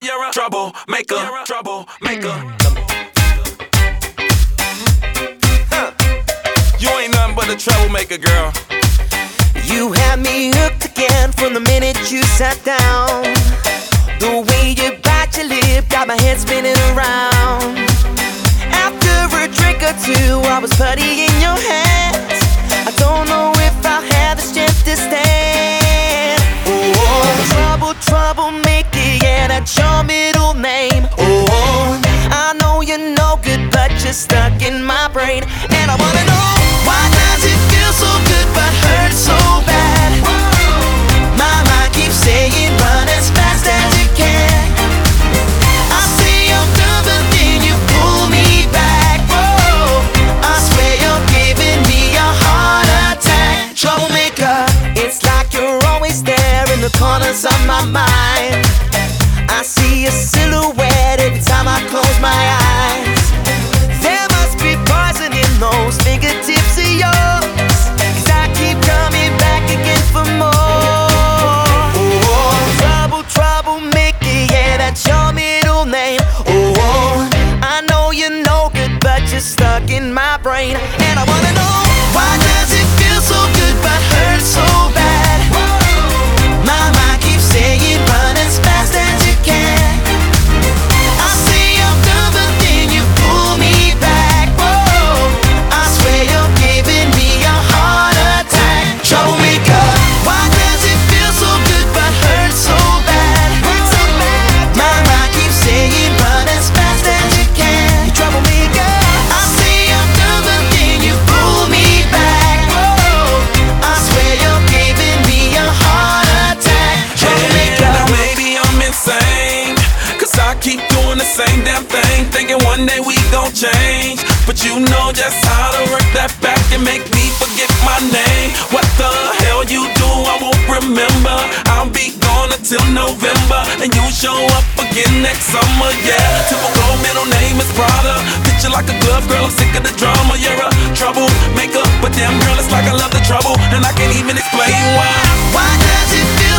You're a troublemaker, troublemaker. You ain't nothing but a troublemaker, girl. You had me hooked again from the minute you sat down. The way you bite your lip got my head spinning around. After a drink or two, I was putty in your hands. I don't know if I'll have the strength to stand. Oh, troublemaker, yeah, that's your middle name. Oh, I know you're no good, but you're stuck in my brain. And I wanna know, why does it feel so good but hurt so bad? My mind keeps saying run as fast as you can. I say I'm done, but then you pull me back. Whoa, I swear you're giving me a heart attack. Troublemaker, it's like you're always there in the corners of my mind. I see a silhouette every time I close my eyes. There must be poison in those fingertips of yours, 'cause I keep coming back again for more. Oh, troublemaker, yeah, that's your middle name. Oh, I know you're no good, but you're stuck in my brain. And I wanna know, why does it feel so good but hurt so bad? My mind keeps saying run as fast as you can. I say I'm done, but then you pull me back. Whoa, I swear you're giving me a heart attack. Troublemaker, why does it feel so good but hurt so bad? My mind keeps saying run as fast as you can. Troublemaker, I say I'm done, but then you pull me back. Whoa, I swear you're giving me a heart attack. Troublemaker. Now maybe I'm insane, 'cause I keep doing the same damn thing, thinking one day we gon' change. But you know just how to work that back and make me forget my name. What the hell you do, I won't remember. I'll be gone until November, and you show up again next summer, yeah. Typical middle name is Prada. Picture like a glove, girl, I'm sick of the drama. You're a troublemaker, but damn girl, it's like I love the trouble, and I can't even explain why. Why does it feel